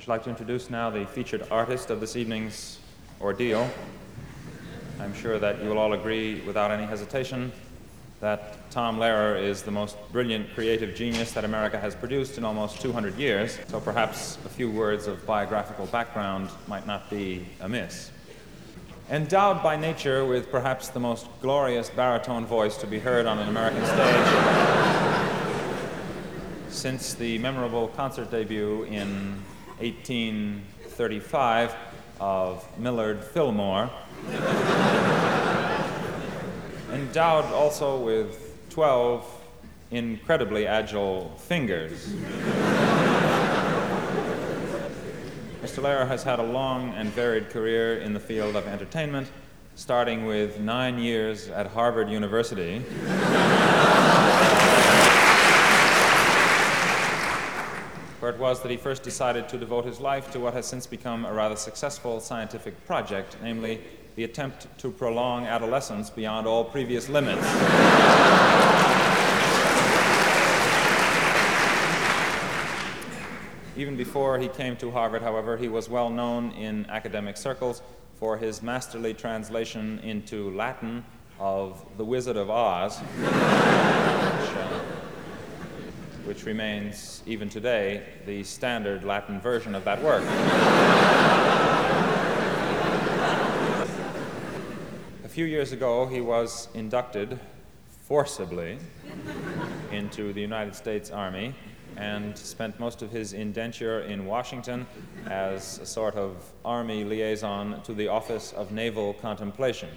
I'd like to introduce now the featured artist of this evening's ordeal. I'm sure that you will all agree without any hesitation that Tom Lehrer is the most brilliant creative genius that America has produced in almost 200 years, so perhaps a few words of biographical background might not be amiss. Endowed by nature with perhaps the most glorious baritone voice to be heard on an American stage since the memorable concert debut in 1835 of Millard Fillmore, endowed also with 12 incredibly agile fingers, Mr. Lehrer has had a long and varied career in the field of entertainment, starting with 9 years at Harvard University, where it was that he first decided to devote his life to what has since become a rather successful scientific project, namely the attempt to prolong adolescence beyond all previous limits. Even before he came to Harvard, however, he was well known in academic circles for his masterly translation into Latin of The Wizard of Oz, which remains, even today, the standard Latin version of that work. A few years ago, he was inducted forcibly into the United States Army and spent most of his indenture in Washington as a sort of Army liaison to the Office of Naval Contemplation.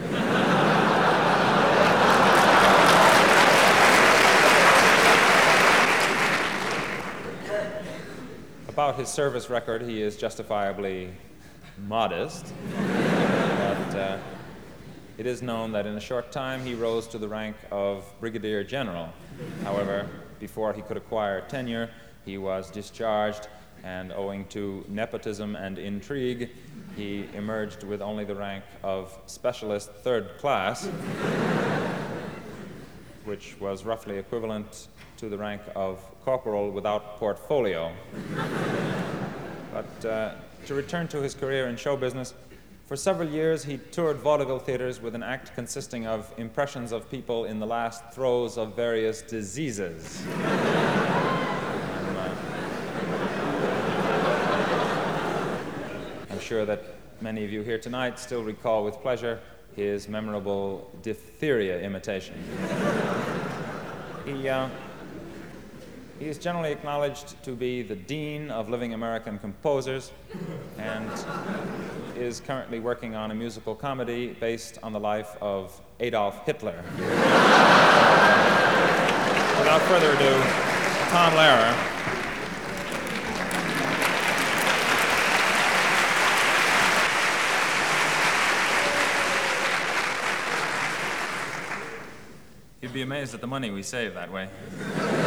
About his service record, he is justifiably modest, but it is known that in a short time he rose to the rank of Brigadier General. However, before he could acquire tenure, he was discharged, and owing to nepotism and intrigue, he emerged with only the rank of Specialist Third Class, which was roughly equivalent to the rank of Corporal without portfolio. But to return to his career in show business, for several years he toured vaudeville theaters with an act consisting of impressions of people in the last throes of various diseases. I'm sure that many of you here tonight still recall with pleasure his memorable diphtheria imitation. He is generally acknowledged to be the dean of living American composers and is currently working on a musical comedy based on the life of Adolf Hitler. Without further ado, Tom Lehrer. You'd be amazed at the money we save that way.